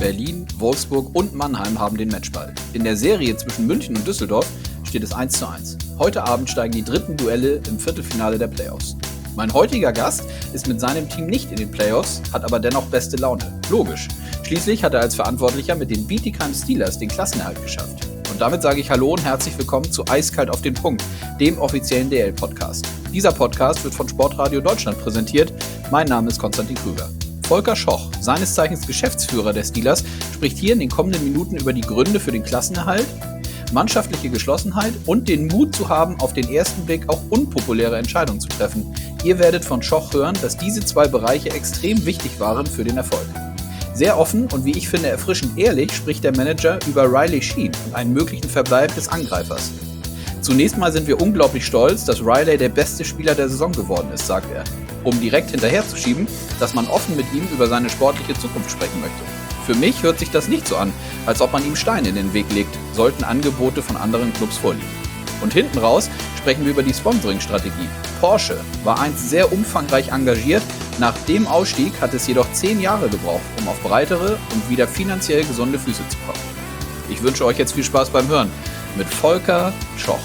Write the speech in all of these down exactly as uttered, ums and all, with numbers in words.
Berlin, Wolfsburg und Mannheim haben den Matchball. In der Serie zwischen München und Düsseldorf steht es eins zu eins. Heute Abend steigen die dritten Duelle im Viertelfinale der Playoffs. Mein heutiger Gast ist mit seinem Team nicht in den Playoffs, hat aber dennoch beste Laune. Logisch. Schließlich hat er als Verantwortlicher mit den Bietigheim Steelers den Klassenerhalt geschafft. Und damit sage ich Hallo und herzlich willkommen zu Eiskalt auf den Punkt, dem offiziellen D L-Podcast. Dieser Podcast wird von Sportradio Deutschland präsentiert. Mein Name ist Konstantin Krüger. Volker Schoch, seines Zeichens Geschäftsführer der Steelers, spricht hier in den kommenden Minuten über die Gründe für den Klassenerhalt, mannschaftliche Geschlossenheit und den Mut zu haben, auf den ersten Blick auch unpopuläre Entscheidungen zu treffen. Ihr werdet von Schoch hören, dass diese zwei Bereiche extrem wichtig waren für den Erfolg. Sehr offen und wie ich finde erfrischend ehrlich spricht der Manager über Riley Sheen und einen möglichen Verbleib des Angreifers. Zunächst mal sind wir unglaublich stolz, dass Riley der beste Spieler der Saison geworden ist, sagt er. Um direkt hinterherzuschieben, dass man offen mit ihm über seine sportliche Zukunft sprechen möchte. Für mich hört sich das nicht so an, als ob man ihm Steine in den Weg legt, sollten Angebote von anderen Clubs vorliegen. Und hinten raus sprechen wir über die Sponsoring-Strategie. Porsche war einst sehr umfangreich engagiert, nach dem Ausstieg hat es jedoch zehn Jahre gebraucht, um auf breitere und wieder finanziell gesunde Füße zu kommen. Ich wünsche euch jetzt viel Spaß beim Hören mit Volker Schoch.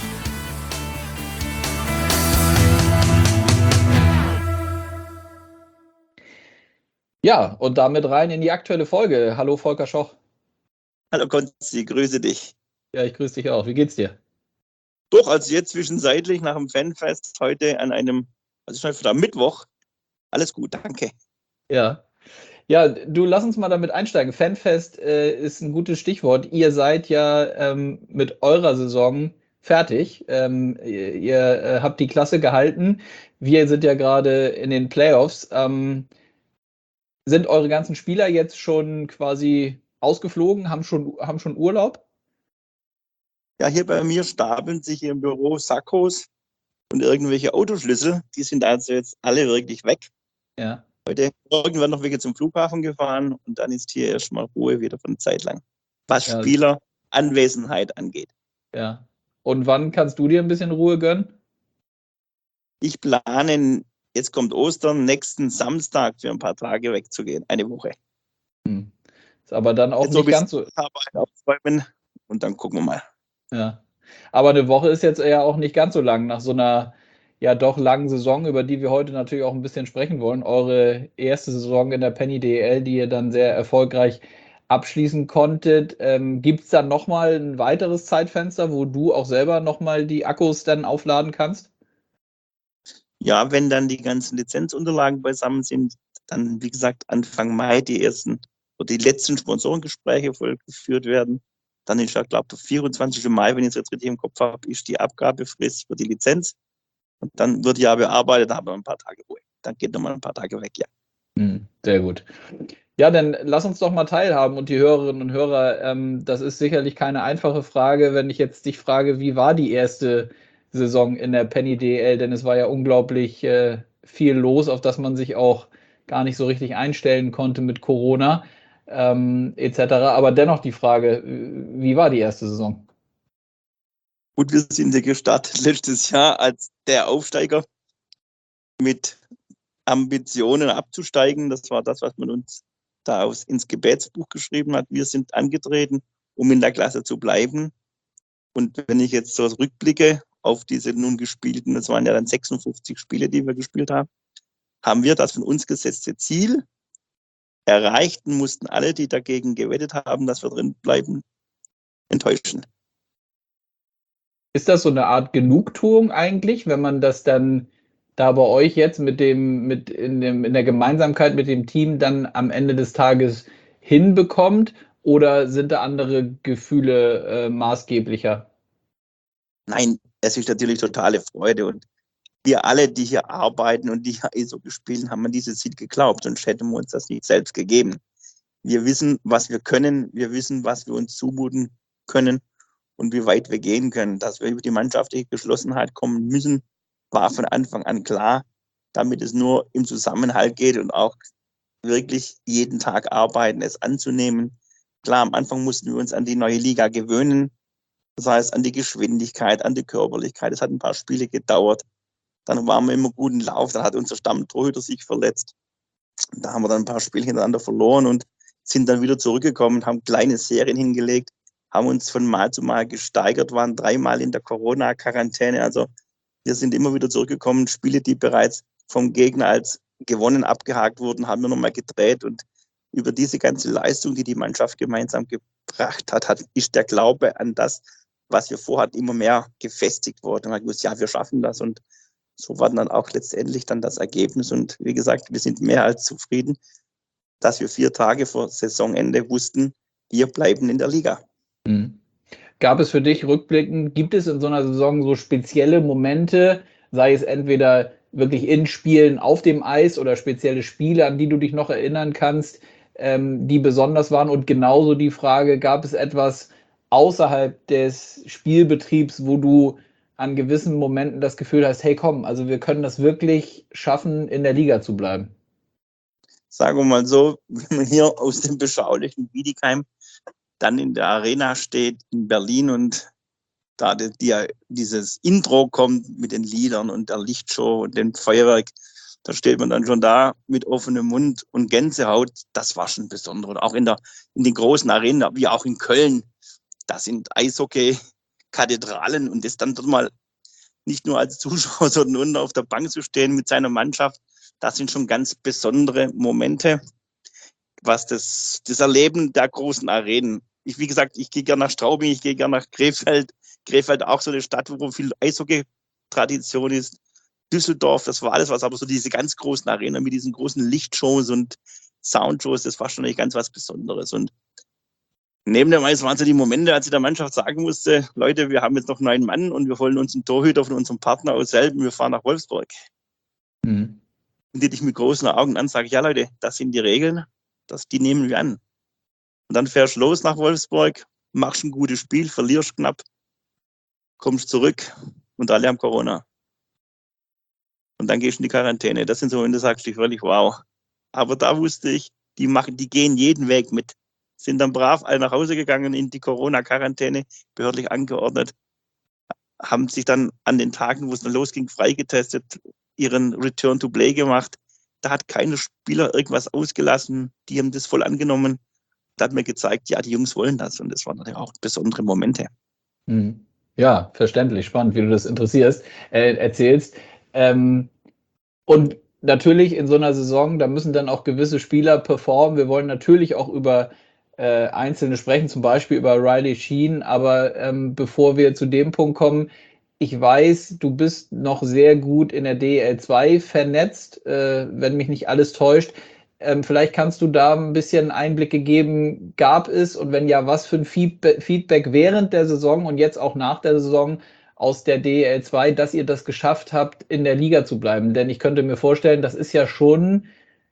Ja, und damit rein in die aktuelle Folge. Hallo Volker Schoch. Hallo Konsti, grüße dich. Ja, ich grüße dich auch. Wie geht's dir? Doch, also jetzt zwischenzeitlich nach dem Fanfest heute an einem, also schon wieder am Mittwoch. Alles gut, danke. Ja. Ja, du, lass uns mal damit einsteigen. Fanfest äh, ist ein gutes Stichwort. Ihr seid ja ähm, mit eurer Saison fertig. Ähm, ihr ihr äh, habt die Klasse gehalten. Wir sind ja gerade in den Playoffs. Ähm, sind eure ganzen Spieler jetzt schon quasi ausgeflogen, haben schon, haben schon Urlaub? Ja, hier bei mir stapeln sich hier im Büro Sakkos und irgendwelche Autoschlüssel. Die sind also jetzt alle wirklich weg. Ja. Heute irgendwann noch welche zum Flughafen gefahren und dann ist hier erstmal Ruhe wieder von Zeit lang, was Ja. Spieleranwesenheit angeht. Ja. Und wann kannst du dir ein bisschen Ruhe gönnen? Ich plane, jetzt kommt Ostern, nächsten Samstag für ein paar Tage wegzugehen, eine Woche. Hm. Ist aber dann auch Jetzt nicht so ganz so. Arbeit aufräumen und dann gucken wir mal. Ja. Aber eine Woche ist jetzt eher auch nicht ganz so lang nach so einer ja doch langen Saison, über die wir heute natürlich auch ein bisschen sprechen wollen. Eure erste Saison in der Penny D E L, die ihr dann sehr erfolgreich abschließen konntet. Ähm, gibt es dann nochmal ein weiteres Zeitfenster, wo du auch selber nochmal die Akkus dann aufladen kannst? Ja, wenn dann die ganzen Lizenzunterlagen beisammen sind, dann, wie gesagt, Anfang Mai die ersten oder die letzten Sponsorengespräche vollgeführt werden. Dann ist ja, glaube ich, der vierundzwanzigsten Mai, wenn ich es jetzt richtig im Kopf habe, ist die Abgabefrist für die Lizenz. Und dann wird ja bearbeitet, da haben wir ein paar Tage Ruhe. Dann geht nochmal ein paar Tage weg, ja. Hm, sehr gut. Ja, dann lass uns doch mal teilhaben und die Hörerinnen und Hörer, ähm, das ist sicherlich keine einfache Frage, wenn ich jetzt dich frage, wie war die erste Saison in der Penny D E L, denn es war ja unglaublich äh, viel los, auf das man sich auch gar nicht so richtig einstellen konnte mit Corona ähm, et cetera. Aber dennoch die Frage, wie war die erste Saison? Gut, wir sind ja gestartet letztes Jahr als der Aufsteiger mit Ambitionen abzusteigen. Das war das, was man uns da aus, ins Gebetsbuch geschrieben hat. Wir sind angetreten, um in der Klasse zu bleiben. Und wenn ich jetzt so rückblicke auf diese nun gespielten, das waren ja dann sechsundfünfzig Spiele, die wir gespielt haben, haben wir das von uns gesetzte Ziel erreicht und mussten alle, die dagegen gewettet haben, dass wir drin bleiben, enttäuschen. Ist das so eine Art Genugtuung eigentlich, wenn man das dann da bei euch jetzt mit dem, mit in dem, in der Gemeinsamkeit mit dem Team dann am Ende des Tages hinbekommt? Oder sind da andere Gefühle äh, maßgeblicher? Nein, es ist natürlich totale Freude und wir alle, die hier arbeiten und die hier Eishockey spielen, haben an dieses Ziel geglaubt, sonst hätten wir uns das nicht selbst gegeben. Wir wissen, was wir können, wir wissen, was wir uns zumuten können und wie weit wir gehen können. Dass wir über die mannschaftliche Geschlossenheit kommen müssen, war von Anfang an klar, damit es nur im Zusammenhalt geht und auch wirklich jeden Tag arbeiten, es anzunehmen. Klar, am Anfang mussten wir uns an die neue Liga gewöhnen, das heißt an die Geschwindigkeit, an die Körperlichkeit. Es hat ein paar Spiele gedauert. Dann waren wir immer guten Lauf, dann hat unser Stammtorhüter sich verletzt. Da haben wir dann ein paar Spiele hintereinander verloren und sind dann wieder zurückgekommen, haben kleine Serien hingelegt, haben uns von Mal zu Mal gesteigert, waren dreimal in der Corona-Quarantäne. Also wir sind immer wieder zurückgekommen, Spiele, die bereits vom Gegner als gewonnen abgehakt wurden, haben wir nochmal gedreht. Und über diese ganze Leistung, die die Mannschaft gemeinsam gebracht hat, hat ist der Glaube an das, was wir vorhatten, immer mehr gefestigt worden. Und man hat gewusst, ja, wir schaffen das. Und so war dann auch letztendlich dann das Ergebnis. Und wie gesagt, wir sind mehr als zufrieden, dass wir vier Tage vor Saisonende wussten, wir bleiben in der Liga. Mhm. Gab es für dich rückblickend, gibt es in so einer Saison so spezielle Momente, sei es entweder wirklich in Spielen auf dem Eis oder spezielle Spiele, an die du dich noch erinnern kannst, ähm, die besonders waren? Und genauso die Frage, gab es etwas außerhalb des Spielbetriebs, wo du an gewissen Momenten das Gefühl hast, hey komm, also wir können das wirklich schaffen, in der Liga zu bleiben? Sagen wir mal so, wenn man hier aus dem beschaulichen Bietigheim dann in der Arena steht in Berlin und da die, die, dieses Intro kommt mit den Liedern und der Lichtshow und dem Feuerwerk, da steht man dann schon da mit offenem Mund und Gänsehaut. Das war schon besonders. Auch in, der, in den großen Arenen, wie auch in Köln, da sind Eishockey-Kathedralen und das dann dort mal nicht nur als Zuschauer, sondern unten auf der Bank zu stehen mit seiner Mannschaft, das sind schon ganz besondere Momente, was das, das Erleben der großen Arenen. Ich, wie gesagt, ich gehe gerne nach Straubing, ich gehe gerne nach Krefeld. Krefeld auch so eine Stadt, wo viel Eishockey-Tradition ist. Düsseldorf, das war alles was, aber so diese ganz großen Arenen mit diesen großen Lichtshows und Soundshows, das war schon echt ganz was Besonderes. Und neben dem Eis waren so die Momente, als ich der Mannschaft sagen musste, Leute, wir haben jetzt noch neun Mann und wir holen uns einen Torhüter von unserem Partner aus Selben, wir fahren nach Wolfsburg. Mhm. Und die dich mit großen Augen an, sage ich, ja Leute, das sind die Regeln, das, die nehmen wir an. Und dann fährst du los nach Wolfsburg, machst ein gutes Spiel, verlierst knapp, kommst zurück und alle haben Corona. Und dann gehst du in die Quarantäne. Das sind so, wenn du sagst, ich wirklich, wow. Aber da wusste ich, die machen, die gehen jeden Weg mit. Sind dann brav alle nach Hause gegangen in die Corona-Quarantäne, behördlich angeordnet, haben sich dann an den Tagen, wo es dann losging, freigetestet, ihren Return to Play gemacht. Da hat keiner Spieler irgendwas ausgelassen. Die haben das voll angenommen. Da hat mir gezeigt, ja, die Jungs wollen das. Und das waren natürlich auch besondere Momente. Ja, verständlich. Spannend, wie du das interessierst, äh, erzählst. Ähm, und natürlich in so einer Saison, da müssen dann auch gewisse Spieler performen. Wir wollen natürlich auch über äh, Einzelne sprechen, zum Beispiel über Riley Sheen. Aber ähm, bevor wir zu dem Punkt kommen, ich weiß, du bist noch sehr gut in der D E L zwei vernetzt, äh, wenn mich nicht alles täuscht. Ähm, vielleicht kannst du da ein bisschen Einblicke geben, gab es und wenn ja, was für ein Feedback während der Saison und jetzt auch nach der Saison aus der D E L zwei, dass ihr das geschafft habt, in der Liga zu bleiben? Denn ich könnte mir vorstellen, das ist ja schon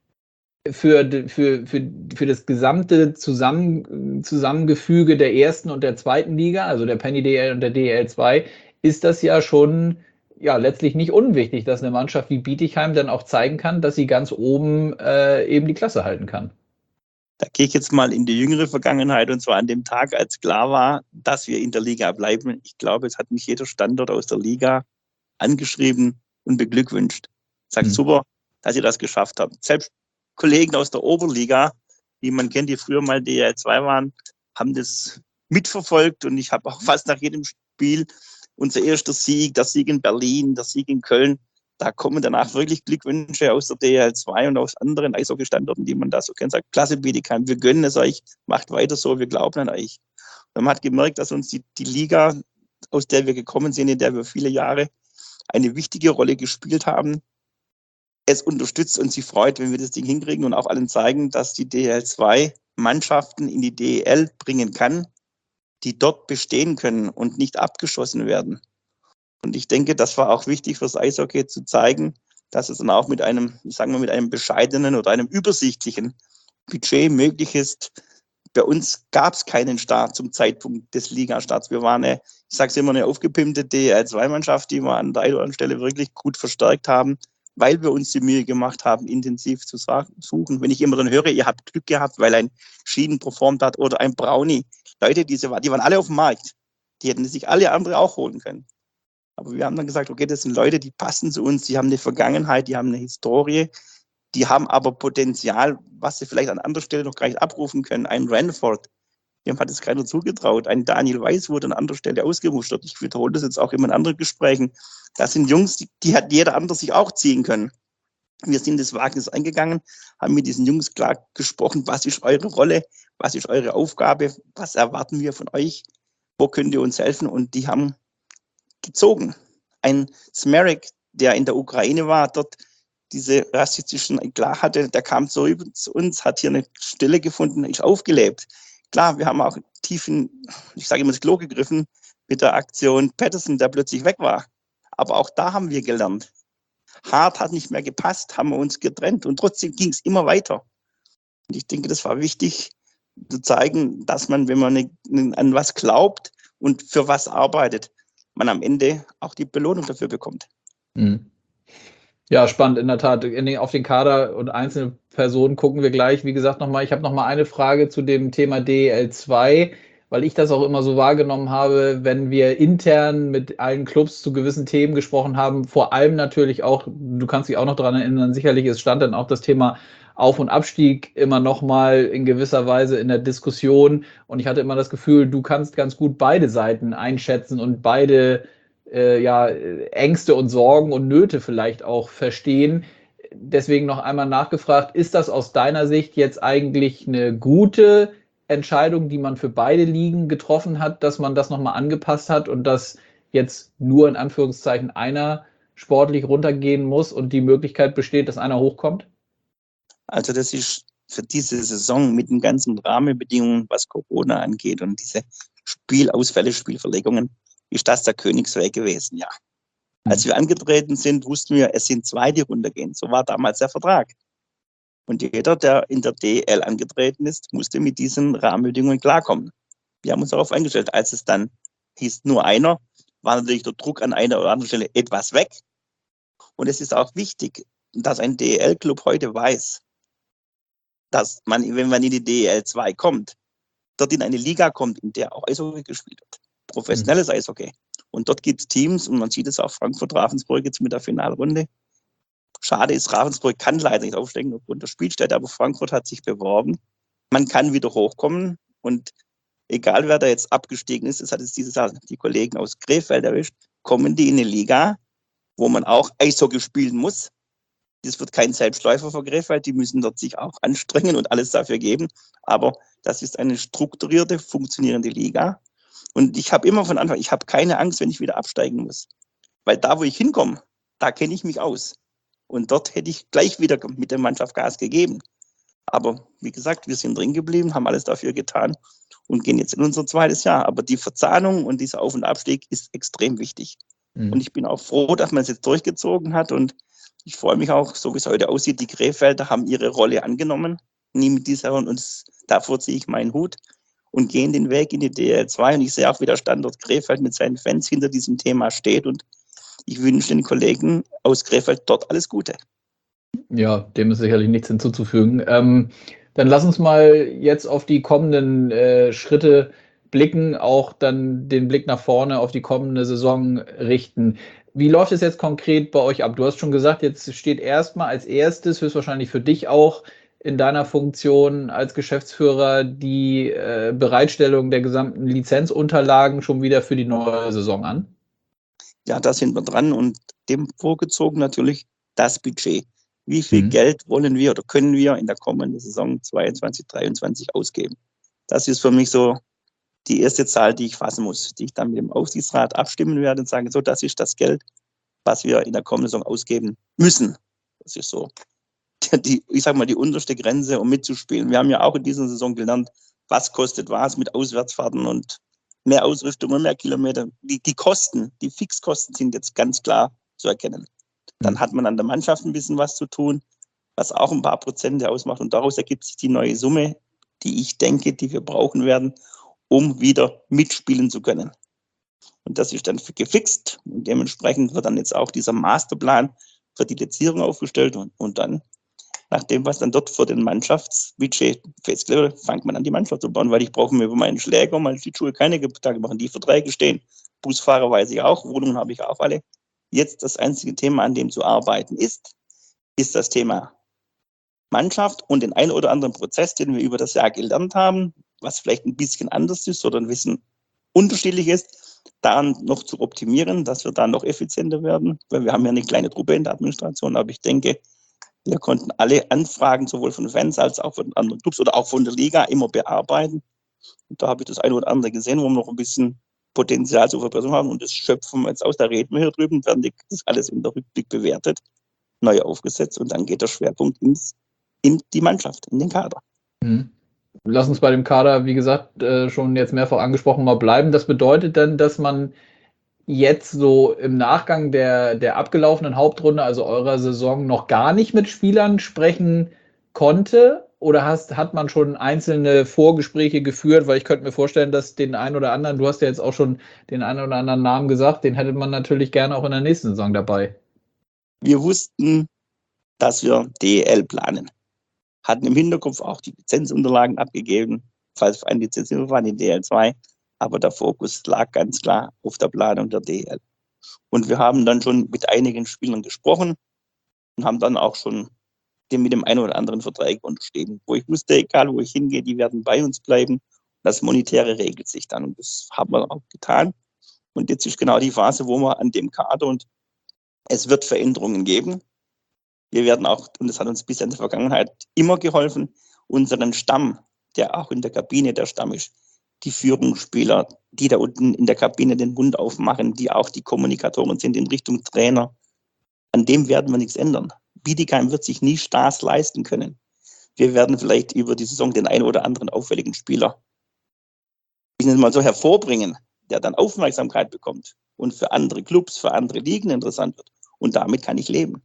für, für, für, für das gesamte Zusammen, Zusammengefüge der ersten und der zweiten Liga, also der Penny D L und der D E L zwei, ist das ja schon ja letztlich nicht unwichtig, dass eine Mannschaft wie Bietigheim dann auch zeigen kann, dass sie ganz oben äh, eben die Klasse halten kann. Da gehe ich jetzt mal in die jüngere Vergangenheit und zwar an dem Tag, als klar war, dass wir in der Liga bleiben. Ich glaube, es hat mich jeder Standort aus der Liga angeschrieben und beglückwünscht. Sagt, hm. super, dass ihr das geschafft habt. Selbst Kollegen aus der Oberliga, die man kennt, die früher mal D E L zwei waren, haben das mitverfolgt und ich habe auch fast nach jedem Spiel unser erster Sieg, der Sieg in Berlin, der Sieg in Köln, da kommen danach wirklich Glückwünsche aus der D E L zwei und aus anderen Eishockey-Standorten, die man da so kennt. Sagt, klasse Bietigheim, wir gönnen es euch, macht weiter so, wir glauben an euch. Und man hat gemerkt, dass uns die, die Liga, aus der wir gekommen sind, in der wir viele Jahre eine wichtige Rolle gespielt haben, es unterstützt und sie freut, wenn wir das Ding hinkriegen und auch allen zeigen, dass die D E L zwei Mannschaften in die D E L bringen kann, die dort bestehen können und nicht abgeschossen werden. Und ich denke, das war auch wichtig fürs Eishockey zu zeigen, dass es dann auch mit einem, sagen wir, mit einem bescheidenen oder einem übersichtlichen Budget möglich ist. Bei uns gab es keinen Start zum Zeitpunkt des Ligastarts. Wir waren eine, ich sage es immer, eine aufgepimpte D E L zwei Mannschaft, die wir an der einen oder anderen Stelle wirklich gut verstärkt haben, weil wir uns die Mühe gemacht haben, intensiv zu suchen. Wenn ich immer dann höre, ihr habt Glück gehabt, weil ein Schieden performt hat oder ein Brownie. Leute, diese, die waren alle auf dem Markt. Die hätten sich alle andere auch holen können. Aber wir haben dann gesagt, okay, das sind Leute, die passen zu uns, die haben eine Vergangenheit, die haben eine Historie, Die haben aber Potenzial, was sie vielleicht an anderer Stelle noch gar nicht abrufen können. Ein Ranford, dem hat es keiner zugetraut. Ein Daniel Weiß wurde an anderer Stelle ausgemustert. Ich wiederhole das jetzt auch immer in anderen Gesprächen. Das sind Jungs, die, die hat jeder andere sich auch ziehen können. Wir sind das Wagnis eingegangen, haben mit diesen Jungs klar gesprochen, was ist eure Rolle, was ist eure Aufgabe, was erwarten wir von euch, wo könnt ihr uns helfen? Und die haben gezogen. Ein Smerek, der in der Ukraine war, dort diese rassistischen klar hatte, der kam zu uns, hat hier eine Stelle gefunden, ist aufgelebt. Klar, wir haben auch tief in, ich sage immer, das Klo gegriffen mit der Aktion Patterson, der plötzlich weg war. Aber auch da haben wir gelernt. Hart hat nicht mehr gepasst, haben wir uns getrennt und trotzdem ging es immer weiter. Und ich denke, das war wichtig zu zeigen, dass man, wenn man eine, an was glaubt und für was arbeitet, man am Ende auch die Belohnung dafür bekommt. Mhm. Ja, spannend, in der Tat. In den, auf den Kader und einzelne Personen gucken wir gleich. Wie gesagt, nochmal, ich habe nochmal eine Frage zu dem Thema D E L zwei, weil ich das auch immer so wahrgenommen habe, wenn wir intern mit allen Clubs zu gewissen Themen gesprochen haben, vor allem natürlich auch, du kannst dich auch noch daran erinnern, sicherlich, es stand dann auch das Thema Auf- und Abstieg immer nochmal in gewisser Weise in der Diskussion, und ich hatte immer das Gefühl, du kannst ganz gut beide Seiten einschätzen und beide äh, ja, Ängste und Sorgen und Nöte vielleicht auch verstehen. Deswegen noch einmal nachgefragt, ist das aus deiner Sicht jetzt eigentlich eine gute Entscheidung, die man für beide Ligen getroffen hat, dass man das nochmal angepasst hat und dass jetzt nur in Anführungszeichen einer sportlich runtergehen muss und die Möglichkeit besteht, dass einer hochkommt? Also das ist für diese Saison mit den ganzen Rahmenbedingungen, was Corona angeht und diese Spielausfälle, Spielverlegungen, ist das der Königsweg gewesen, ja. Mhm. Als wir angetreten sind, wussten wir, es sind zwei, die runtergehen. So war damals der Vertrag. Und jeder, der in der D E L angetreten ist, musste mit diesen Rahmenbedingungen klarkommen. Wir haben uns darauf eingestellt. Als es dann hieß, nur einer, war natürlich der Druck an einer oder anderen Stelle etwas weg. Und es ist auch wichtig, dass ein D E L-Club heute weiß, dass man, wenn man in die D E L zwei kommt, dort in eine Liga kommt, in der auch Eishockey gespielt wird. Professionelles Eishockey. Und dort gibt es Teams, und man sieht es auch Frankfurt-Ravensburg jetzt mit der Finalrunde. Schade ist, Ravensburg kann leider nicht aufsteigen aufgrund der Spielstätte, aber Frankfurt hat sich beworben. Man kann wieder hochkommen und egal wer da jetzt abgestiegen ist, das hat jetzt dieses Jahr die Kollegen aus Krefeld erwischt, kommen die in eine Liga, wo man auch Eishockey spielen muss. Das wird kein Selbstläufer für Krefeld, die müssen dort sich auch anstrengen und alles dafür geben. Aber das ist eine strukturierte, funktionierende Liga. Und ich habe immer von Anfang, ich habe keine Angst, wenn ich wieder absteigen muss. Weil da, wo ich hinkomme, da kenne ich mich aus. Und dort hätte ich gleich wieder mit der Mannschaft Gas gegeben. Aber wie gesagt, wir sind drin geblieben, haben alles dafür getan und gehen jetzt in unser zweites Jahr. Aber die Verzahnung und dieser Auf- und Abstieg ist extrem wichtig. Mhm. Und ich bin auch froh, dass man es jetzt durchgezogen hat. Und ich freue mich auch, so wie es heute aussieht, die Krefelder haben ihre Rolle angenommen. Nie mit dieser, und davor ziehe ich meinen Hut und gehen den Weg in die D E L zwei. Und ich sehe auch, wie der Standort Krefeld mit seinen Fans hinter diesem Thema steht. Und ich wünsche den Kollegen aus Krefeld dort alles Gute. Ja, dem ist sicherlich nichts hinzuzufügen. Ähm, dann lass uns mal jetzt auf die kommenden äh, Schritte blicken, auch dann den Blick nach vorne auf die kommende Saison richten. Wie läuft es jetzt konkret bei euch ab? Du hast schon gesagt, jetzt steht erstmal als erstes, höchstwahrscheinlich für dich auch in deiner Funktion als Geschäftsführer, die äh, Bereitstellung der gesamten Lizenzunterlagen schon wieder für die neue Saison an. Ja, da sind wir dran und dem vorgezogen natürlich das Budget. Wie viel mhm. Geld wollen wir oder können wir in der kommenden Saison zweiundzwanzig, dreiundzwanzig ausgeben? Das ist für mich so die erste Zahl, die ich fassen muss, die ich dann mit dem Aufsichtsrat abstimmen werde und sagen, so, das ist das Geld, was wir in der kommenden Saison ausgeben müssen. Das ist so, die, ich sage mal, die unterste Grenze, um mitzuspielen. Wir haben ja auch in dieser Saison gelernt, was kostet was mit Auswärtsfahrten und mehr Ausrüstung und mehr Kilometer. Die, die Kosten, die Fixkosten sind jetzt ganz klar zu erkennen. Dann hat man an der Mannschaft ein bisschen was zu tun, was auch ein paar Prozente ausmacht. Und daraus ergibt sich die neue Summe, die ich denke, die wir brauchen werden, um wieder mitspielen zu können. Und das ist dann gefixt. Und dementsprechend wird dann jetzt auch dieser Masterplan für die Lizenzierung aufgestellt. Und, und dann, nach dem, was dann dort für den Mannschaftsbudget festgelegt wird, fängt man an, die Mannschaft zu bauen. Weil ich brauche mir über meinen Schläger, meine Schlittschuhe keine Gedanken machen. Die Verträge stehen. Busfahrer weiß ich auch, Wohnungen habe ich auch alle. Jetzt das einzige Thema, an dem zu arbeiten ist, ist das Thema Mannschaft und den einen oder anderen Prozess, den wir über das Jahr gelernt haben, was vielleicht ein bisschen anders ist oder ein bisschen unterschiedlich ist, daran noch zu optimieren, dass wir da noch effizienter werden, weil wir haben ja eine kleine Truppe in der Administration, aber ich denke, wir konnten alle Anfragen sowohl von Fans als auch von anderen Clubs oder auch von der Liga immer bearbeiten. Und da habe ich das eine oder andere gesehen, wo wir noch ein bisschen Potenzial zur Verbesserung haben und das schöpfen wir jetzt aus. Da reden wir hier drüben, werden das alles in der Rückblick bewertet, neu aufgesetzt und dann geht der Schwerpunkt ins, in die Mannschaft, in den Kader. Mhm. Lass uns bei dem Kader, wie gesagt, äh, schon jetzt mehrfach angesprochen, mal bleiben. Das bedeutet dann, dass man jetzt so im Nachgang der, der abgelaufenen Hauptrunde, also eurer Saison, noch gar nicht mit Spielern sprechen konnte? Oder hast, hat man schon einzelne Vorgespräche geführt? Weil ich könnte mir vorstellen, dass den einen oder anderen, du hast ja jetzt auch schon den einen oder anderen Namen gesagt, den hätte man natürlich gerne auch in der nächsten Saison dabei. Wir wussten, dass wir D E L planen. Hatten im Hinterkopf auch die Lizenzunterlagen abgegeben, falls wir eine Lizenzierung waren in D E L zwei. Aber der Fokus lag ganz klar auf der Planung der D E L. Und wir haben dann schon mit einigen Spielern gesprochen und haben dann auch schon mit dem einen oder anderen Vertrag unterschrieben, wo ich wusste, egal wo ich hingehe, die werden bei uns bleiben. Das Monetäre regelt sich dann und das haben wir auch getan. Und jetzt ist genau die Phase, wo wir an dem Kader und es wird Veränderungen geben. Wir werden auch, und das hat uns bisher in der Vergangenheit immer geholfen, unseren Stamm, der auch in der Kabine der Stamm ist, die Führungsspieler, die da unten in der Kabine den Mund aufmachen, die auch die Kommunikatoren sind in Richtung Trainer, an dem werden wir nichts ändern. Bietigheim wird sich nie Stars leisten können. Wir werden vielleicht über die Saison den einen oder anderen auffälligen Spieler, ich nenne es mal so, hervorbringen, der dann Aufmerksamkeit bekommt und für andere Clubs, für andere Ligen interessant wird. Und damit kann ich leben.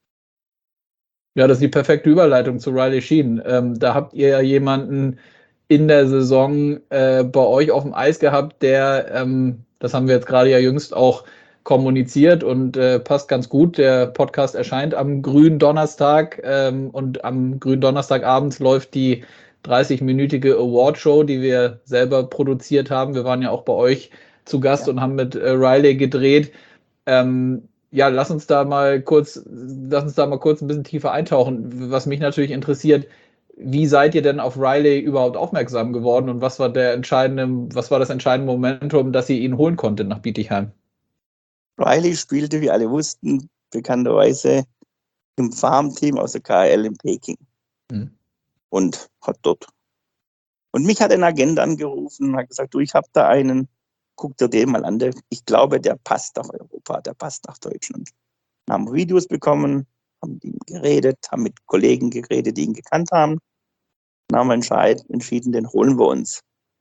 Ja, das ist die perfekte Überleitung zu Riley Sheen. Ähm, da habt ihr ja jemanden in der Saison äh, bei euch auf dem Eis gehabt, der, ähm, das haben wir jetzt gerade ja jüngst auch kommuniziert und äh, passt ganz gut. Der Podcast erscheint am grünen Donnerstag ähm, und am grünen Donnerstagabend läuft die dreißig-minütige Awardshow, die wir selber produziert haben. Wir waren ja auch bei euch zu Gast ja. und haben mit äh, Riley gedreht. Ähm, ja, lass uns da mal kurz, lass uns da mal kurz ein bisschen tiefer eintauchen. Was mich natürlich interessiert, wie seid ihr denn auf Riley überhaupt aufmerksam geworden und was war der entscheidende, was war das entscheidende Momentum, dass ihr ihn holen konntet nach Bietigheim? Riley spielte, wie alle wussten, bekannterweise im Farmteam aus der K H L in Peking. Hm. Und hat dort. Und mich hat ein Agent angerufen und hat gesagt, du, ich habe da einen, guck dir den mal an, der, ich glaube, der passt nach Europa, der passt nach Deutschland. Dann haben wir Videos bekommen, haben mit ihm geredet, haben mit Kollegen geredet, die ihn gekannt haben. Dann haben wir entschieden, den holen wir uns.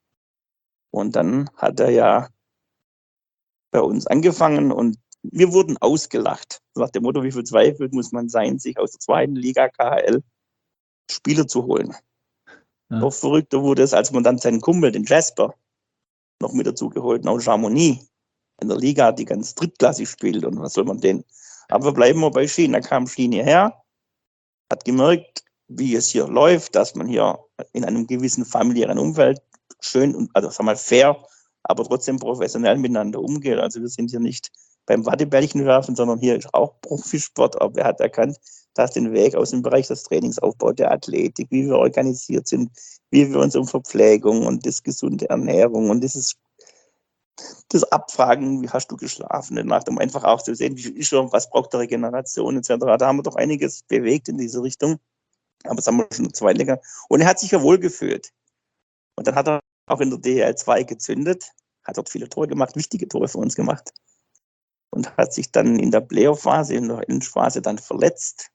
Und dann hat er ja bei uns angefangen und wir wurden ausgelacht. Nach dem Motto, wie verzweifelt muss man sein, sich aus der zweiten Liga K H L Spieler zu holen. Ja. Noch verrückter wurde es, als man dann seinen Kumpel, den Jasper, noch mit dazu geholt, aus Chamonix, in der Liga, die ganz drittklassig spielt. Und was soll man denn? Aber bleiben wir bei Sheen. Da kam Sheen hierher, hat gemerkt, wie es hier läuft, dass man hier in einem gewissen familiären Umfeld schön und, also sag mal, fair, aber trotzdem professionell miteinander umgeht. Also wir sind hier nicht beim Wattebällchen werfen, sondern hier ist auch Profisport. Aber er hat erkannt, dass den Weg aus dem Bereich des Trainingsaufbaus, der Athletik, wie wir organisiert sind, wie wir uns um Verpflegung und das gesunde Ernährung und dieses das Abfragen, wie hast du geschlafen, in der Nacht, um einfach auch zu sehen, wie ist er, was braucht der Regeneration et cetera. Da haben wir doch einiges bewegt in diese Richtung. Aber das haben wir schon zwei länger. Und er hat sich ja wohl gefühlt. Und dann hat er auch in der D E L zwei gezündet, hat dort viele Tore gemacht, wichtige Tore für uns gemacht. Und hat sich dann in der Playoff-Phase, in der Endphase dann verletzt.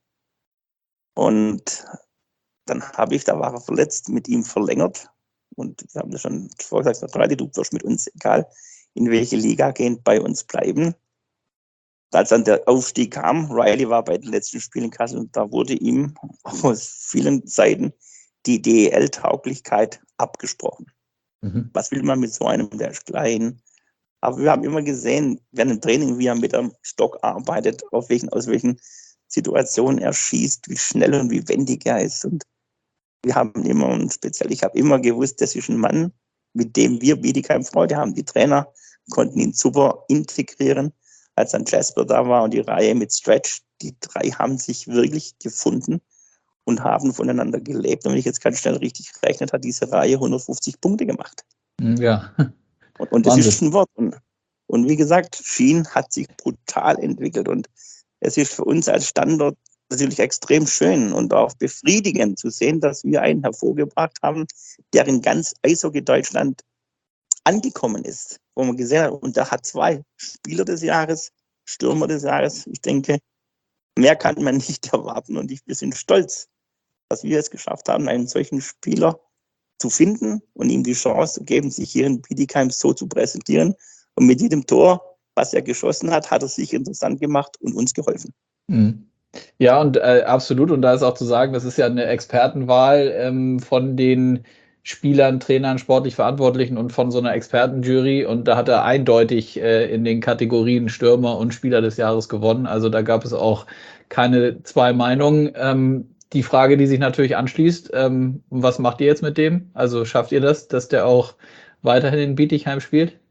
Und dann habe ich, da war er verletzt, mit ihm verlängert. Und wir haben das schon vorher gesagt, Riley, du wirst mit uns, egal in welche Liga gehen, bei uns bleiben. Als dann der Aufstieg kam, Riley war bei den letzten Spielen in Kassel und da wurde ihm aus vielen Seiten die D E L-Tauglichkeit abgesprochen. Mhm. Was will man mit so einem, der ist klein? Aber wir haben immer gesehen, während dem Training, wie er mit dem Stock arbeitet, auf welchen, aus welchen Situationen er schießt, wie schnell und wie wendig er ist. Und wir haben immer, und speziell ich habe immer gewusst, das ist ein Mann, mit dem wir Bietigheim Freude haben. Die Trainer konnten ihn super integrieren, als dann Jasper da war und die Reihe mit Stretch. Die drei haben sich wirklich gefunden und haben voneinander gelebt. Und wenn ich jetzt ganz schnell richtig gerechnet, hat diese Reihe hundertfünfzig Punkte gemacht. Ja. Und, und das ist ein Wort. Und, und wie gesagt, Schien hat sich brutal entwickelt. Und es ist für uns als Standort natürlich extrem schön und auch befriedigend zu sehen, dass wir einen hervorgebracht haben, der in ganz Eishockey Deutschland angekommen ist. Wo man gesehen hat, und der hat zwei Spieler des Jahres, Stürmer des Jahres. Ich denke, mehr kann man nicht erwarten. Und ich, wir sind stolz, dass wir es geschafft haben, einen solchen Spieler zu finden und ihm die Chance zu geben, sich hier in Bietigheim so zu präsentieren. Und mit jedem Tor, was er geschossen hat, hat er sich interessant gemacht und uns geholfen. Mhm. Ja, und äh, absolut. Und da ist auch zu sagen, das ist ja eine Expertenwahl ähm, von den Spielern, Trainern, sportlich Verantwortlichen und von so einer Expertenjury. Und da hat er eindeutig äh, in den Kategorien Stürmer und Spieler des Jahres gewonnen. Also da gab es auch keine zwei Meinungen. Ähm, die Frage, die sich natürlich anschließt, ähm, was macht ihr jetzt mit dem? Also schafft ihr das, dass der auch weiterhin in Bietigheim spielt?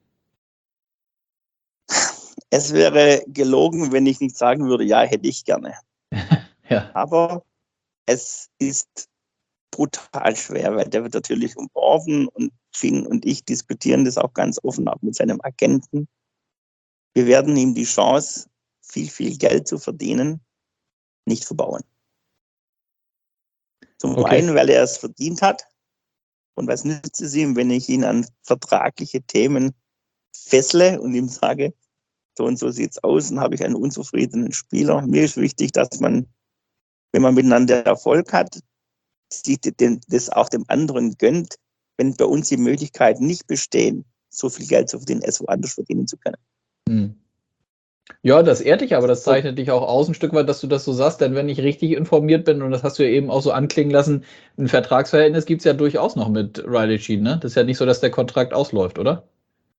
Es wäre gelogen, wenn ich nicht sagen würde, ja, hätte ich gerne. Ja. Aber es ist brutal schwer, weil der wird natürlich umworben und Finn und ich diskutieren das auch ganz offen, auch mit seinem Agenten. Wir werden ihm die Chance, viel, viel Geld zu verdienen, nicht verbauen. Zum Okay. einen, weil er es verdient hat. Und was nützt es ihm, wenn ich ihn an vertragliche Themen fessle und ihm sage, so und so sieht's aus, und habe ich einen unzufriedenen Spieler. Mir ist wichtig, dass man, wenn man miteinander Erfolg hat, sich das auch dem anderen gönnt, wenn bei uns die Möglichkeiten nicht bestehen, so viel Geld zu verdienen, es woanders verdienen zu können. Hm. Ja, das ehrt dich, aber das zeichnet dich auch aus ein Stück weit, dass du das so sagst, denn wenn ich richtig informiert bin, und das hast du ja eben auch so anklingen lassen, ein Vertragsverhältnis gibt es ja durchaus noch mit Riley Sheen, ne? Das ist ja nicht so, dass der Kontrakt ausläuft, oder?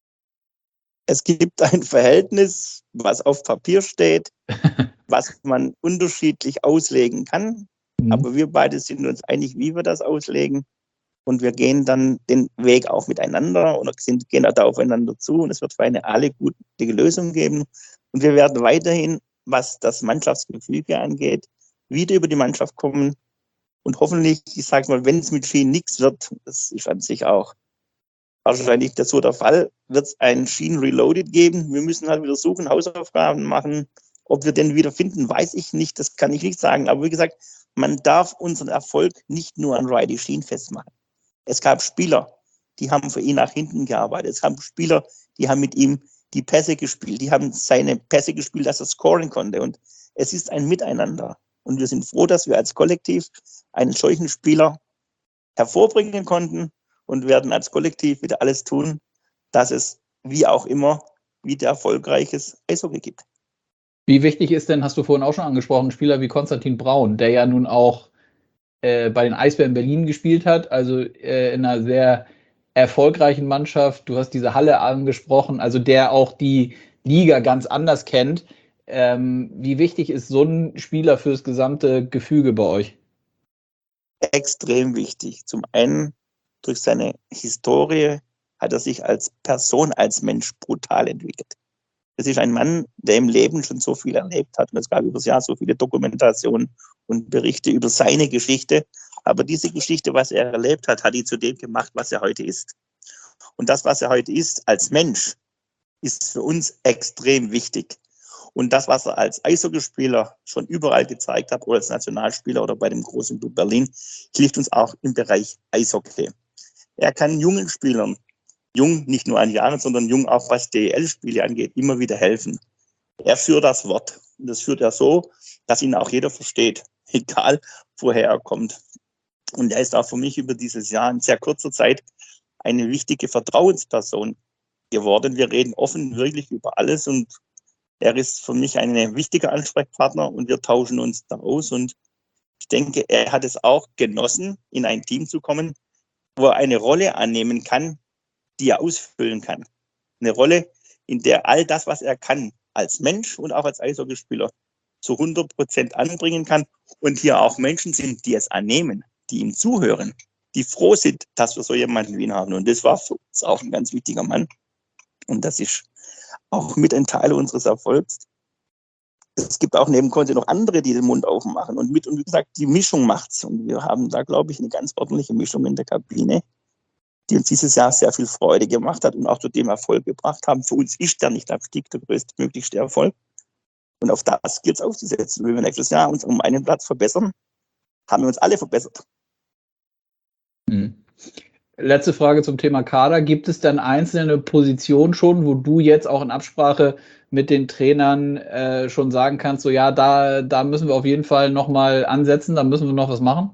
Es gibt ein Verhältnis, was auf Papier steht, was man unterschiedlich auslegen kann, Mhm. aber wir beide sind uns einig, wie wir das auslegen. Und wir gehen dann den Weg auch miteinander oder sind, gehen da aufeinander zu. Und es wird für eine alle gute Lösung geben. Und wir werden weiterhin, was das Mannschaftsgefüge angeht, wieder über die Mannschaft kommen. Und hoffentlich, ich sage mal, wenn es mit Schien nichts wird, das ist an sich auch wahrscheinlich das so der Fall, wird es ein Schien Reloaded geben. Wir müssen halt wieder suchen, Hausaufgaben machen. Ob wir den wieder finden, weiß ich nicht. Das kann ich nicht sagen. Aber wie gesagt, man darf unseren Erfolg nicht nur an Riley Sheen festmachen. Es gab Spieler, die haben für ihn nach hinten gearbeitet. Es gab Spieler, die haben mit ihm die Pässe gespielt. Die haben seine Pässe gespielt, dass er scoren konnte. Und es ist ein Miteinander. Und wir sind froh, dass wir als Kollektiv einen solchen Spieler hervorbringen konnten und werden als Kollektiv wieder alles tun, dass es wie auch immer wieder erfolgreiches Eishockey gibt. Wie wichtig ist denn, hast du vorhin auch schon angesprochen, ein Spieler wie Konstantin Braun, der ja nun auch äh, bei den Eisbären Berlin gespielt hat, also äh, in einer sehr erfolgreichen Mannschaft. Du hast diese Halle angesprochen, also der auch die Liga ganz anders kennt. Ähm, wie wichtig ist so ein Spieler fürs gesamte Gefüge bei euch? Extrem wichtig. Zum einen durch seine Historie hat er sich als Person, als Mensch brutal entwickelt. Es ist ein Mann, der im Leben schon so viel erlebt hat. Und es gab über das Jahr so viele Dokumentationen und Berichte über seine Geschichte. Aber diese Geschichte, was er erlebt hat, hat ihn zu dem gemacht, was er heute ist. Und das, was er heute ist als Mensch, ist für uns extrem wichtig. Und das, was er als Eishockeyspieler schon überall gezeigt hat, oder als Nationalspieler oder bei dem großen Club Berlin, hilft uns auch im Bereich Eishockey. Er kann jungen Spielern, jung nicht nur an Jahren, sondern jung auch was D E L-Spiele angeht, immer wieder helfen. Er führt das Wort. Und das führt er so, dass ihn auch jeder versteht, egal woher er kommt. Und er ist auch für mich über dieses Jahr in sehr kurzer Zeit eine wichtige Vertrauensperson geworden. Wir reden offen wirklich über alles und er ist für mich ein wichtiger Ansprechpartner und wir tauschen uns da aus. Und ich denke, er hat es auch genossen, in ein Team zu kommen, wo er eine Rolle annehmen kann, die er ausfüllen kann. Eine Rolle, in der all das, was er kann, als Mensch und auch als Eishockeyspieler zu hundert Prozent anbringen kann und hier auch Menschen sind, die es annehmen, die ihm zuhören, die froh sind, dass wir so jemanden wie ihn haben. Und das war für uns auch ein ganz wichtiger Mann. Und das ist auch mit ein Teil unseres Erfolgs, es gibt auch neben Conte noch andere, die den Mund aufmachen. Und mit, und wie gesagt, die Mischung macht's. Und wir haben da, glaube ich, eine ganz ordentliche Mischung in der Kabine, die uns dieses Jahr sehr viel Freude gemacht hat und auch zu dem Erfolg gebracht haben. Für uns ist der Nicht-Abstieg der größtmöglichste Erfolg. Und auf das gilt es aufzusetzen. Wenn wir nächstes Jahr uns um einen Platz verbessern, haben wir uns alle verbessert. Mhm. Letzte Frage zum Thema Kader. Gibt es dann einzelne Positionen schon, wo du jetzt auch in Absprache mit den Trainern äh, schon sagen kannst, so ja, da, da müssen wir auf jeden Fall nochmal ansetzen, da müssen wir noch was machen?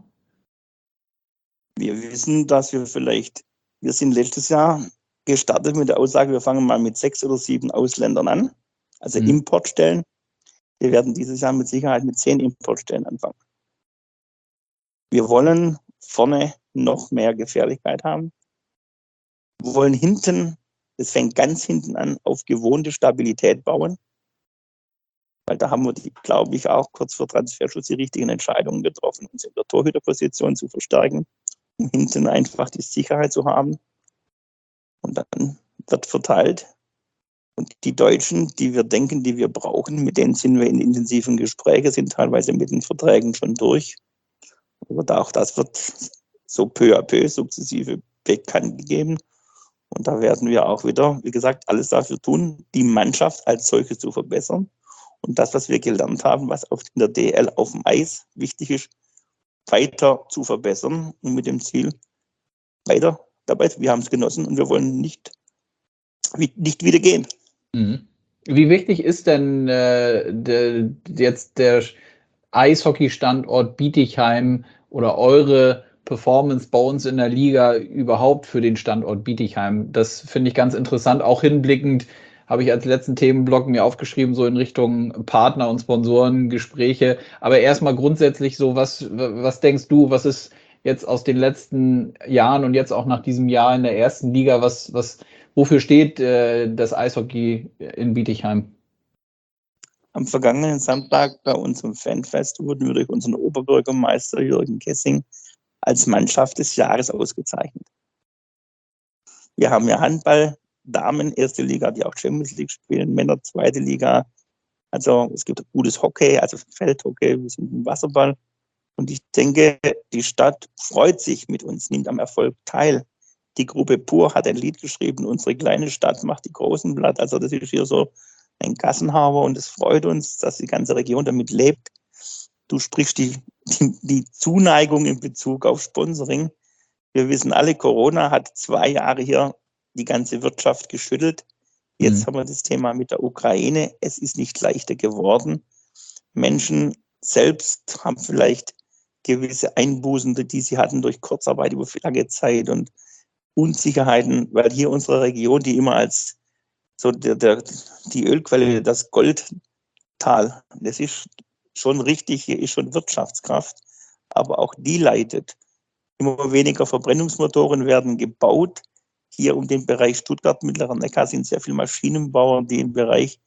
Wir wissen, dass wir vielleicht, wir sind letztes Jahr gestartet mit der Aussage, wir fangen mal mit sechs oder sieben Ausländern an, also mhm. Importstellen. Wir werden dieses Jahr mit Sicherheit mit zehn Importstellen anfangen. Wir wollen vorne noch mehr Gefährlichkeit haben. Wir wollen hinten, es fängt ganz hinten an, auf gewohnte Stabilität bauen. Weil da haben wir, die, glaube ich, auch kurz vor Transferschluss die richtigen Entscheidungen getroffen, uns in der Torhüterposition zu verstärken, um hinten einfach die Sicherheit zu haben. Und dann wird verteilt. Und die Deutschen, die wir denken, die wir brauchen, mit denen sind wir in intensiven Gesprächen, sind teilweise mit den Verträgen schon durch. Aber auch das wird so peu à peu sukzessive bekannt gegeben. Und da werden wir auch wieder, wie gesagt, alles dafür tun, die Mannschaft als solche zu verbessern. Und das, was wir gelernt haben, was auf in der D L auf dem Eis wichtig ist, weiter zu verbessern und mit dem Ziel weiter dabei. Wir haben es genossen und wir wollen nicht, nicht wieder gehen. Mhm. Wie wichtig ist denn äh, de, jetzt der Eishockey-Standort Bietigheim oder eure Performance bei uns in der Liga überhaupt für den Standort Bietigheim? Das finde ich ganz interessant, auch hinblickend, habe ich als letzten Themenblock mir aufgeschrieben, so in Richtung Partner und Sponsoren, Gespräche. Aber erstmal grundsätzlich so, was, was denkst du, was ist jetzt aus den letzten Jahren und jetzt auch nach diesem Jahr in der ersten Liga, was, was, wofür steht äh, das Eishockey in Bietigheim? Am vergangenen Samstag bei unserem Fanfest wurden wir durch unseren Oberbürgermeister Jürgen Kessing als Mannschaft des Jahres ausgezeichnet. Wir haben ja Handball, Damen, erste Liga, die auch Champions League spielen, Männer, zweite Liga. Also es gibt gutes Hockey, also Feldhockey, wir sind im Wasserball. Und ich denke, die Stadt freut sich mit uns, nimmt am Erfolg teil. Die Gruppe Pur hat ein Lied geschrieben, unsere kleine Stadt macht die großen Blatt. Also das ist hier so ein Gassenhauer und es freut uns, dass die ganze Region damit lebt. Du sprichst die, die, die Zuneigung in Bezug auf Sponsoring. Wir wissen alle, Corona hat zwei Jahre hier die ganze Wirtschaft geschüttelt. Jetzt mhm. haben wir das Thema mit der Ukraine. Es ist nicht leichter geworden. Menschen selbst haben vielleicht gewisse Einbußen, die sie hatten durch Kurzarbeit über lange Zeit und Unsicherheiten, weil hier unsere Region, die immer als so der, der, die Ölquelle, das Goldtal, das ist schon richtig, hier ist schon Wirtschaftskraft, aber auch die leidet. Immer weniger Verbrennungsmotoren werden gebaut. Hier um den Bereich Stuttgart, Mittlerer Neckar sind sehr viele Maschinenbauer, die im Bereich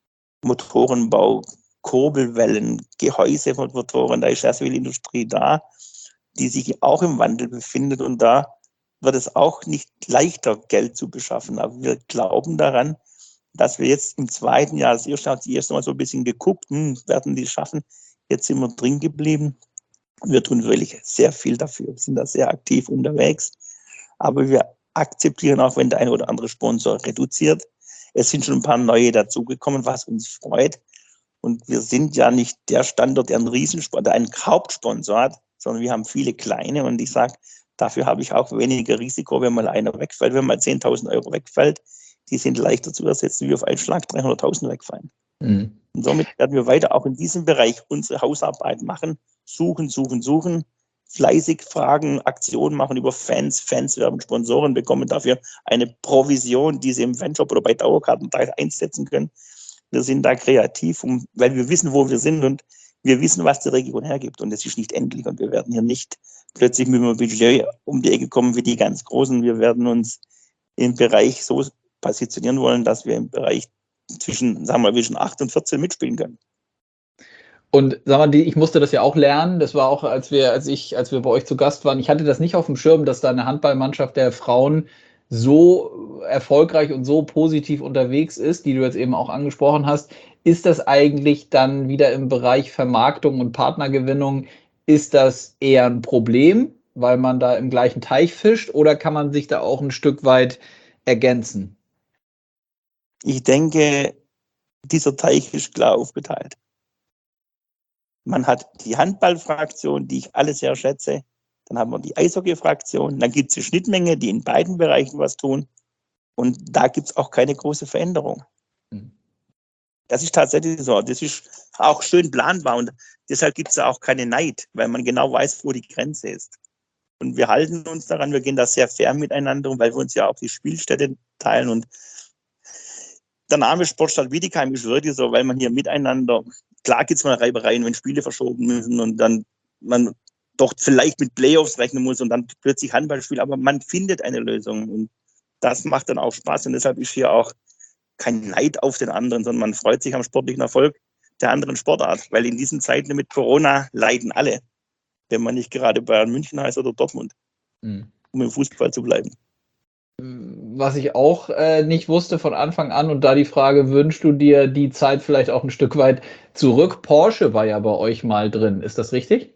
Motorenbau, Kurbelwellen, Gehäuse von Motoren, da ist sehr viel Industrie da, die sich auch im Wandel befindet und da wird es auch nicht leichter, Geld zu beschaffen. Aber wir glauben daran, dass wir jetzt im zweiten Jahr, das erste hat erst mal so ein bisschen geguckt, hm, werden die schaffen, jetzt sind wir drin geblieben. Wir tun wirklich sehr viel dafür, wir sind da sehr aktiv unterwegs, aber wir akzeptieren auch, wenn der eine oder andere Sponsor reduziert. Es sind schon ein paar neue dazugekommen, was uns freut. Und wir sind ja nicht der Standort, der einen Riesensponsor, der einen Hauptsponsor hat, sondern wir haben viele kleine. Und ich sage, dafür habe ich auch weniger Risiko, wenn mal einer wegfällt. Wenn mal zehntausend Euro wegfällt, die sind leichter zu ersetzen, wie auf einen Schlag dreihunderttausend wegfallen. Mhm. Und somit werden wir weiter auch in diesem Bereich unsere Hausarbeit machen, suchen, suchen, suchen, fleißig fragen, Aktionen machen über Fans. Fans werden Sponsoren bekommen, dafür eine Provision, die sie im Fanshop oder bei Dauerkarten einsetzen können. Wir sind da kreativ, um, weil wir wissen, wo wir sind und wir wissen, was die Region hergibt. Und es ist nicht endlich und wir werden hier nicht plötzlich mit einem Budget um die Ecke kommen wie die ganz Großen. Wir werden uns im Bereich so positionieren wollen, dass wir im Bereich zwischen, sagen wir mal, zwischen acht und vierzehn mitspielen können. Und sag mal, ich musste das ja auch lernen. Das war auch, als wir, als ich, als wir bei euch zu Gast waren. Ich hatte das nicht auf dem Schirm, dass da eine Handballmannschaft der Frauen so erfolgreich und so positiv unterwegs ist, die du jetzt eben auch angesprochen hast. ist das eigentlich dann wieder im Bereich Vermarktung und Partnergewinnung, ist das eher ein Problem, weil man da im gleichen Teich fischt, oder kann man sich da auch ein Stück weit ergänzen? Ich denke, dieser Teich ist klar aufgeteilt. Man hat die Handballfraktion, die ich alle sehr schätze. Dann haben wir die Eishockey-Fraktion. Dann gibt es die Schnittmenge, die in beiden Bereichen was tun. Und da gibt es auch keine große Veränderung. Mhm. Das ist tatsächlich so. Das ist auch schön planbar. Und deshalb gibt es auch keine Neid, weil man genau weiß, wo die Grenze ist. Und wir halten uns daran, wir gehen da sehr fair miteinander, weil wir uns ja auch die Spielstätte teilen. Und der Name Sportstadt Bietigheim ist wirklich so, weil man hier miteinander, klar gibt es mal Reibereien, wenn Spiele verschoben müssen und dann man doch vielleicht mit Playoffs rechnen muss und dann plötzlich Handballspiel, aber man findet eine Lösung und das macht dann auch Spaß und deshalb ist hier auch kein Neid auf den anderen, sondern man freut sich am sportlichen Erfolg der anderen Sportart, weil in diesen Zeiten mit Corona leiden alle, wenn man nicht gerade Bayern München heißt oder Dortmund, mhm. um im Fußball zu bleiben. Was ich auch äh, nicht wusste von Anfang an, und da die Frage, wünschst du dir die Zeit vielleicht auch ein Stück weit zurück? Porsche war ja bei euch mal drin, ist das richtig?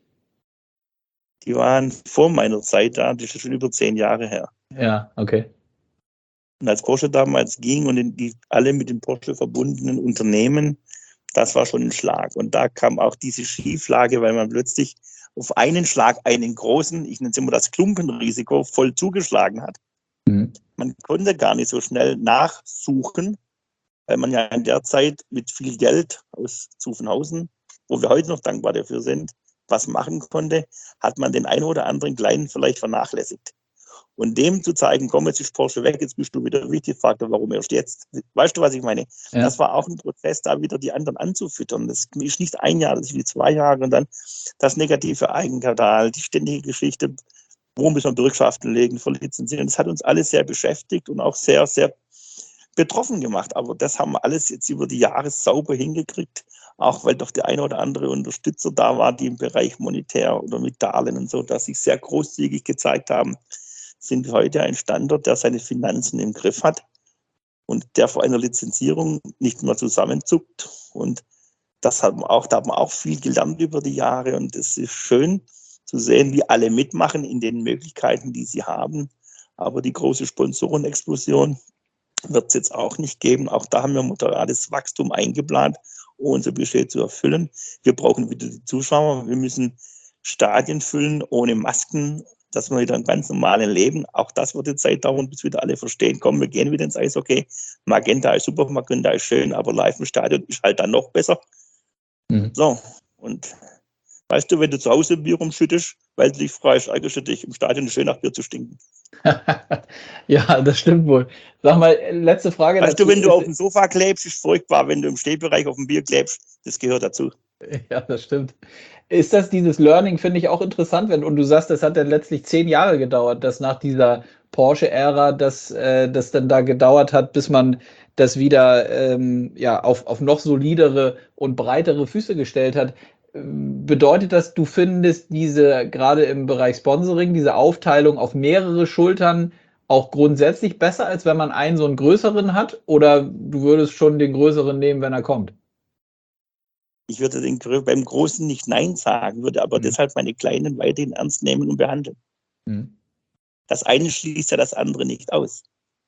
Die waren vor meiner Zeit da, das ist schon über zehn Jahre her. Ja, okay. Und als Porsche damals ging und die, alle mit dem Porsche verbundenen Unternehmen, das war schon ein Schlag. Und da kam auch diese Schieflage, weil man plötzlich auf einen Schlag einen großen, ich nenne es immer das Klumpenrisiko, voll zugeschlagen hat. Mhm. Man konnte gar nicht so schnell nachsuchen, weil man ja in der Zeit mit viel Geld aus Zuffenhausen, wo wir heute noch dankbar dafür sind, was machen konnte, hat man den einen oder anderen Kleinen vielleicht vernachlässigt. Und dem zu zeigen, komm, jetzt ist Porsche weg, jetzt bist du wieder wichtig, fragt er, warum erst jetzt? Weißt du, was ich meine? Ja. Das war auch ein Prozess, da wieder die anderen anzufüttern. Das ist nicht ein Jahr, das ist wie zwei Jahre und dann das negative Eigenkapital, die ständige Geschichte, wo müssen wir Bürgschaften legen, verlizenzieren. Das hat uns alles sehr beschäftigt und auch sehr, sehr betroffen gemacht. Aber das haben wir alles jetzt über die Jahre sauber hingekriegt, auch weil doch der eine oder andere Unterstützer da war, die im Bereich monetär oder mit Darlehen und so, dass sich sehr großzügig gezeigt haben, sind wir heute ein Standort, der seine Finanzen im Griff hat und der vor einer Lizenzierung nicht mehr zusammenzuckt. Und das haben wir auch, da haben wir auch viel gelernt über die Jahre. Und es ist schön zu sehen, wie alle mitmachen in den Möglichkeiten, die sie haben. Aber die große Sponsorenexplosion wird es jetzt auch nicht geben. Auch da haben wir moderades Wachstum eingeplant, um unser Budget zu erfüllen. Wir brauchen wieder die Zuschauer. Wir müssen Stadien füllen ohne Masken, dass wir wieder ein ganz normales Leben. Auch das wird jetzt Zeit dauern, bis wieder alle verstehen, komm, wir gehen wieder ins Eishockey. Magenta ist super, Magenta ist schön, aber live im Stadion ist halt dann noch besser. Mhm. So, und weißt du, wenn du zu Hause Bier rumschüttest, weil du dich freust, eigentlich für dich im Stadion schön nach Bier zu stinken. Ja, das stimmt wohl. Sag mal, letzte Frage. Weißt dazu, du, wenn du auf dem Sofa klebst, ist furchtbar. Wenn du im Stehbereich auf dem Bier klebst, das gehört dazu. Ja, das stimmt. Ist das dieses Learning, finde ich auch interessant, wenn, und du sagst, das hat dann letztlich zehn Jahre gedauert, dass nach dieser Porsche-Ära, dass äh, das dann da gedauert hat, bis man das wieder ähm, ja, auf, auf noch solidere und breitere Füße gestellt hat. Bedeutet das, du findest diese, gerade im Bereich Sponsoring, diese Aufteilung auf mehrere Schultern auch grundsätzlich besser, als wenn man einen so einen größeren hat? Oder du würdest schon den größeren nehmen, wenn er kommt? Ich würde den, beim Großen nicht Nein sagen, würde aber mhm. deshalb meine Kleinen weiterhin ernst nehmen und behandeln. Mhm. Das eine schließt ja das andere nicht aus.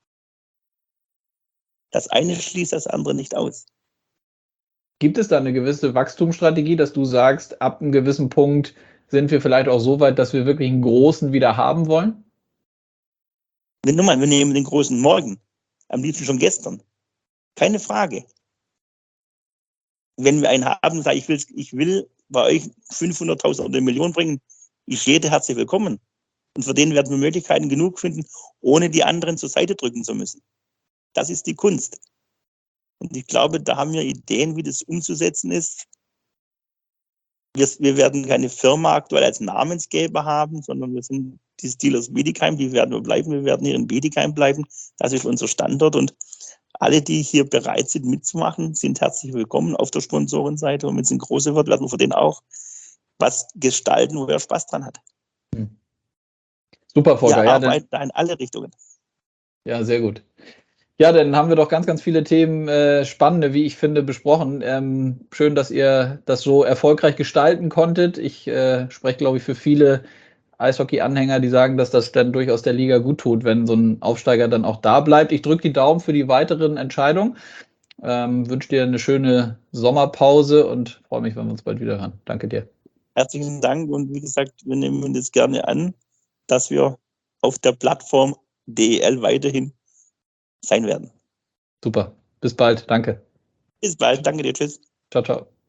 Das eine schließt das andere nicht aus. Gibt es da eine gewisse Wachstumsstrategie, dass du sagst, ab einem gewissen Punkt sind wir vielleicht auch so weit, dass wir wirklich einen großen wieder haben wollen? Nur mal, wir nehmen den großen morgen. Am liebsten schon gestern. Keine Frage. Wenn wir einen haben, sage ich, will, ich will bei euch fünfhunderttausend oder eine Million bringen, ist jeder herzlich willkommen. Und für den werden wir Möglichkeiten genug finden, ohne die anderen zur Seite drücken zu müssen. Das ist die Kunst. Und ich glaube, da haben wir Ideen, wie das umzusetzen ist. Wir, wir werden keine Firma aktuell als Namensgeber haben, sondern wir sind die Steelers Bietigheim, die werden wir bleiben. Wir werden hier in Bietigheim bleiben. Das ist unser Standort. Und alle, die hier bereit sind, mitzumachen, sind herzlich willkommen auf der Sponsorenseite. Und wenn es ein großer wird, werden wir für den auch was gestalten, wo er Spaß dran hat. Super, Volker. Wir ja, arbeiten da in alle Richtungen. Ja, sehr gut. Ja, dann haben wir doch ganz, ganz viele Themen, äh, spannende, wie ich finde, besprochen. Ähm, schön, dass ihr das so erfolgreich gestalten konntet. Ich äh, spreche, glaube ich, für viele Eishockey-Anhänger, die sagen, dass das dann durchaus der Liga gut tut, wenn so ein Aufsteiger dann auch da bleibt. Ich drücke die Daumen für die weiteren Entscheidungen. Ähm, wünsche dir eine schöne Sommerpause und freue mich, wenn wir uns bald wieder hören. Danke dir. Herzlichen Dank und wie gesagt, wir nehmen uns das gerne an, dass wir auf der Plattform D E L weiterhin sein werden. Super. Bis bald. Danke. Bis bald. Danke dir. Tschüss. Ciao, ciao.